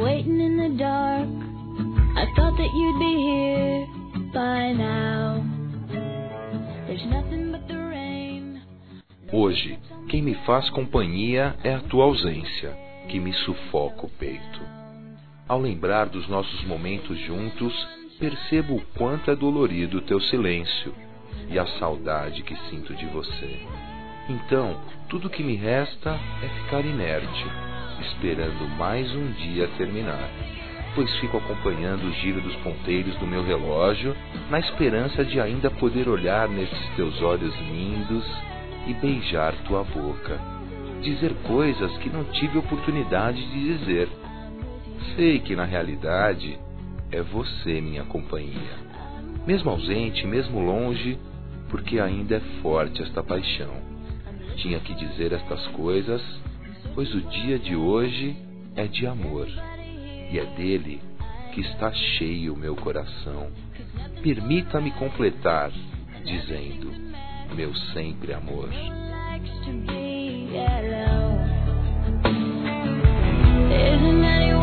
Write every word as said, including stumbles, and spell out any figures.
waiting in the dark. I thought that you'd be here by now. There's nothing but the rain. Hoje, quem me faz companhia é a tua ausência, que me sufoca o peito. Ao lembrar dos nossos momentos juntos, percebo o quanto é dolorido o teu silêncio e a saudade que sinto de você. Então, tudo que me resta é ficar inerte, esperando mais um dia terminar, pois fico acompanhando o giro dos ponteiros do meu relógio, na esperança de ainda poder olhar nesses teus olhos lindos e beijar tua boca, dizer coisas que não tive oportunidade de dizer. Sei que na realidade é você minha companhia, mesmo ausente, mesmo longe, porque ainda é forte esta paixão. Tinha que dizer estas coisas, pois o dia de hoje é de amor, e é dele que está cheio o meu coração. Permita-me completar, dizendo, meu sempre amor. Isn't anyone